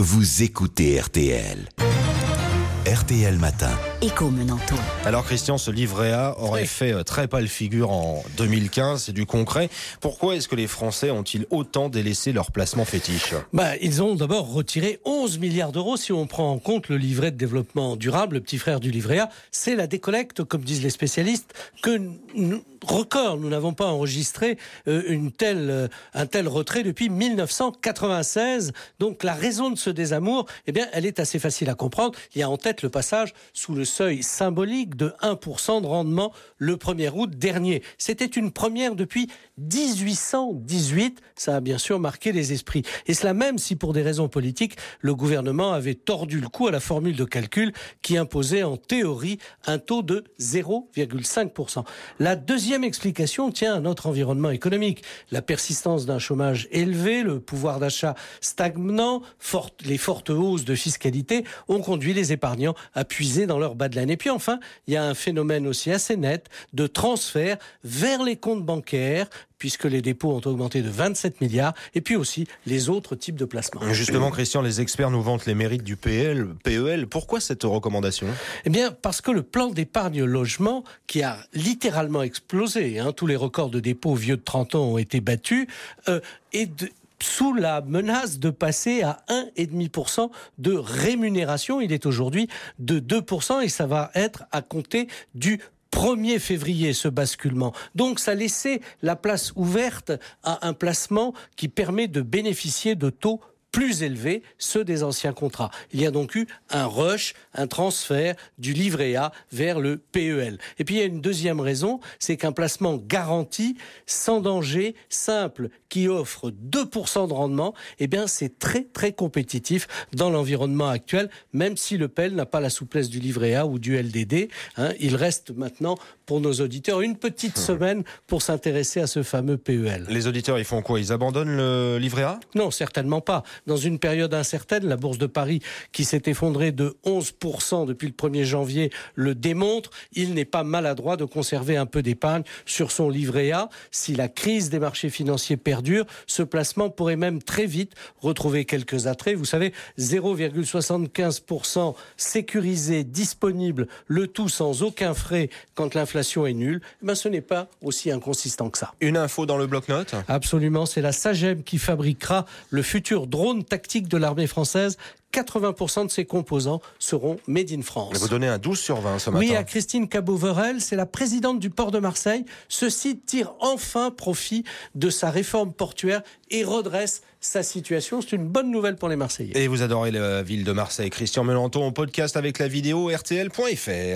vous écoutez RTL. RTL Matin. Écho Menanto. Alors Christian, ce livret A aurait fait très pâle figure en 2015, c'est du concret. Pourquoi est-ce que les Français ont-ils autant délaissé leur placement fétiche ? Ils ont d'abord retiré 11 milliards d'euros si on prend en compte le livret de développement durable, le petit frère du livret A. C'est la décollecte, comme disent les spécialistes, record. Nous n'avons pas enregistré un tel retrait depuis 1996. Donc la raison de ce désamour, elle est assez facile à comprendre. Il y a en tête le passage sous le seuil symbolique de 1% de rendement le 1er août dernier. C'était une première depuis 1818. Ça a bien sûr marqué les esprits. Et cela même si pour des raisons politiques, le gouvernement avait tordu le cou à la formule de calcul qui imposait en théorie un taux de 0,5%. La deuxième explication tient à notre environnement économique. La persistance d'un chômage élevé, le pouvoir d'achat stagnant, les fortes hausses de fiscalité ont conduit les épargnants à puiser dans leur bas de laine. Et puis enfin, il y a un phénomène aussi assez net de transfert vers les comptes bancaires, puisque les dépôts ont augmenté de 27 milliards, et puis aussi les autres types de placements. Justement, Christian, les experts nous vantent les mérites du PEL. Pourquoi cette recommandation ? Parce que le plan d'épargne logement, qui a littéralement explosé, tous les records de dépôts vieux de 30 ans ont été battus, sous la menace de passer à 1,5% de rémunération. Il est aujourd'hui de 2% et ça va être à compter du 1er février, ce basculement. Donc, ça laissait la place ouverte à un placement qui permet de bénéficier de taux plus élevés, ceux des anciens contrats. Il y a donc eu un rush, un transfert du livret A vers le PEL. Et puis il y a une deuxième raison, c'est qu'un placement garanti, sans danger, simple, qui offre 2% de rendement, c'est très très compétitif dans l'environnement actuel, même si le PEL n'a pas la souplesse du livret A ou du LDD. Il reste maintenant pour nos auditeurs une petite semaine pour s'intéresser à ce fameux PEL. Les auditeurs, ils font quoi ? Ils abandonnent le livret A ? Non, certainement pas. Dans une période incertaine, la bourse de Paris, qui s'est effondrée de 11% depuis le 1er janvier, le démontre. Il n'est pas maladroit de conserver un peu d'épargne sur son livret A. Si la crise des marchés financiers perdure, ce placement pourrait même très vite retrouver quelques attraits. Vous savez, 0,75% sécurisé, disponible, le tout sans aucun frais quand l'inflation est nulle. Ce n'est pas aussi inconsistant que ça. Une info dans le bloc-notes ? Absolument, c'est la SAGEM qui fabriquera le futur drone tactique de l'armée française. 80% de ses composants seront made in France. Vous donnez un 12 sur 20 ce matin. Oui, à Christine Cabot-Verel, c'est la présidente du port de Marseille. Ce site tire enfin profit de sa réforme portuaire et redresse sa situation. C'est une bonne nouvelle pour les Marseillais. Et vous adorez la ville de Marseille. Christian Menanto en podcast avec la vidéo RTL.fr.